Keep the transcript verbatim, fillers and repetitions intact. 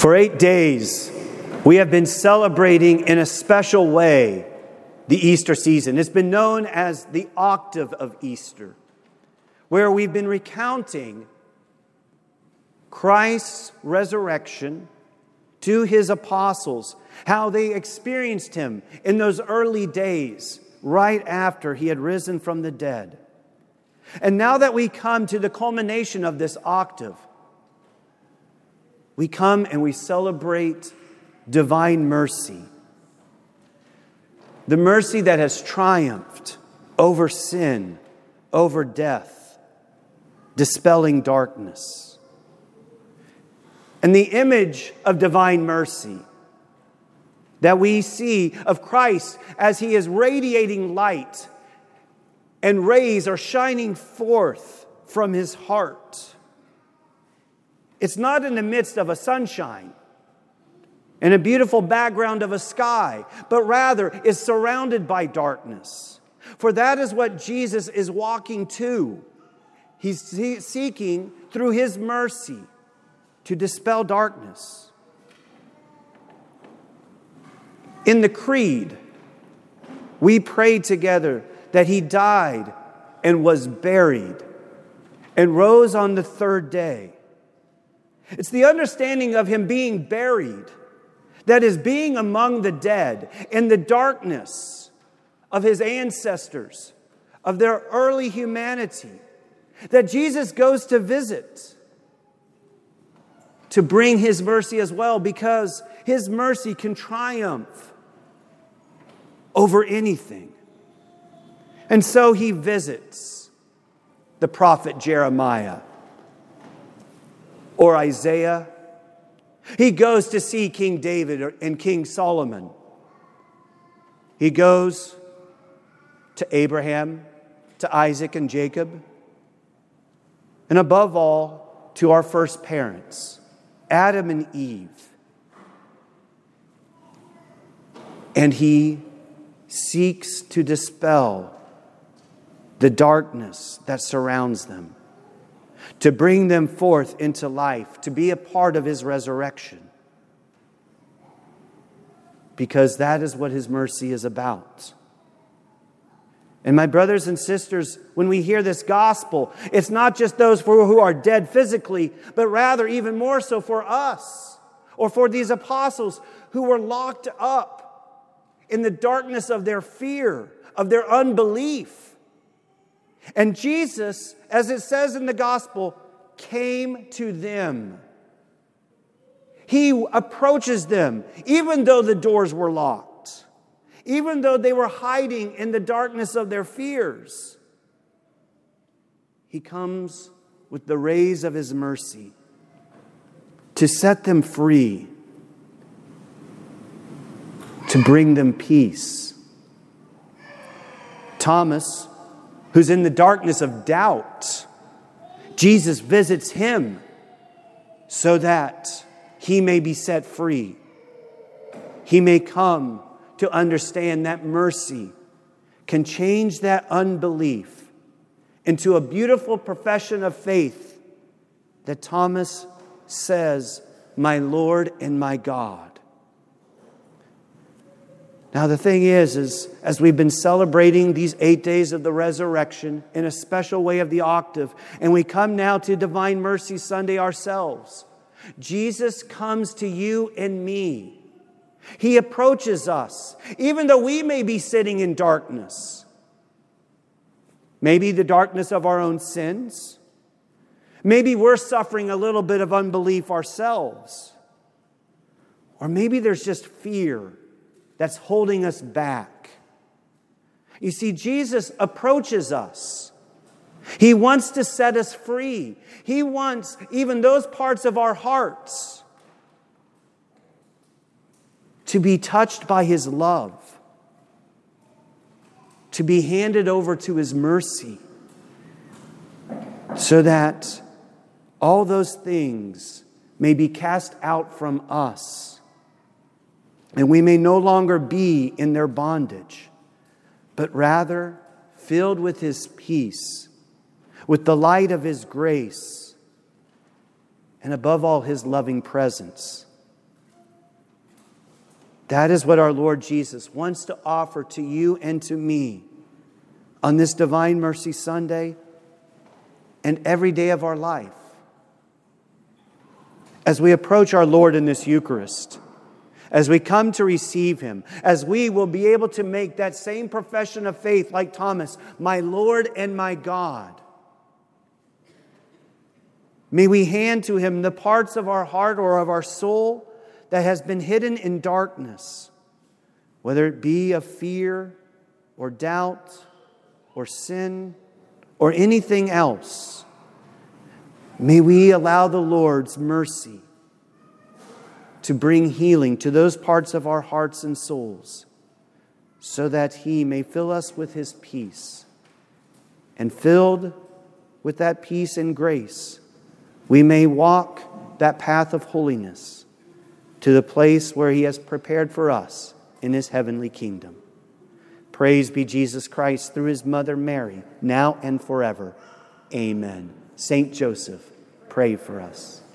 For eight days, we have been celebrating in a special way the Easter season. It's been known as the octave of Easter, where we've been recounting Christ's resurrection to his apostles, how they experienced him in those early days, right after he had risen from the dead. And now that we come to the culmination of this octave, we come and we celebrate divine mercy. The mercy that has triumphed over sin, over death, dispelling darkness. And the image of divine mercy that we see of Christ as he is radiating light and rays are shining forth from his heart. It's not in the midst of a sunshine and a beautiful background of a sky, but rather is surrounded by darkness. For that is what Jesus is walking to. He's seeking through his mercy to dispel darkness. In the Creed, we prayed together that he died and was buried and rose on the third day. It's the understanding of him being buried, that is, being among the dead in the darkness of his ancestors, of their early humanity, that Jesus goes to visit to bring his mercy as well, because his mercy can triumph over anything. And so he visits the prophet Jeremiah or Isaiah. He goes to see King David and King Solomon. He goes to Abraham, to Isaac and Jacob, and above all, to our first parents, Adam and Eve. And he seeks to dispel the darkness that surrounds them, to bring them forth into life, to be a part of his resurrection. Because that is what his mercy is about. And my brothers and sisters, when we hear this gospel, it's not just those who are dead physically, but rather even more so for us, or for these apostles who were locked up in the darkness of their fear, of their unbelief. And Jesus, as it says in the gospel, came to them. He approaches them, even though the doors were locked, even though they were hiding in the darkness of their fears. He comes with the rays of his mercy to set them free, to bring them peace. Thomas, who's in the darkness of doubt, Jesus visits him so that he may be set free. He may come to understand that mercy can change that unbelief into a beautiful profession of faith that Thomas says, "My Lord and my God." Now the thing is, is as we've been celebrating these eight days of the resurrection in a special way of the octave, and we come now to Divine Mercy Sunday ourselves, Jesus comes to you and me. He approaches us, even though we may be sitting in darkness. Maybe the darkness of our own sins. Maybe we're suffering a little bit of unbelief ourselves. Or maybe there's just fear that's holding us back. You see, Jesus approaches us. He wants to set us free. He wants even those parts of our hearts to be touched by his love, to be handed over to his mercy, so that all those things may be cast out from us. And we may no longer be in their bondage, but rather filled with his peace, with the light of his grace, and above all, his loving presence. That is what our Lord Jesus wants to offer to you and to me on this Divine Mercy Sunday and every day of our life. As we approach our Lord in this Eucharist, as we come to receive Him, as we will be able to make that same profession of faith like Thomas, my Lord and my God. May we hand to Him the parts of our heart or of our soul that has been hidden in darkness, whether it be of fear or doubt or sin or anything else. May we allow the Lord's mercy to bring healing to those parts of our hearts and souls, so that He may fill us with His peace. And filled with that peace and grace, we may walk that path of holiness to the place where He has prepared for us in His heavenly kingdom. Praise be Jesus Christ through His mother Mary, now and forever. Amen. Saint Joseph, pray for us.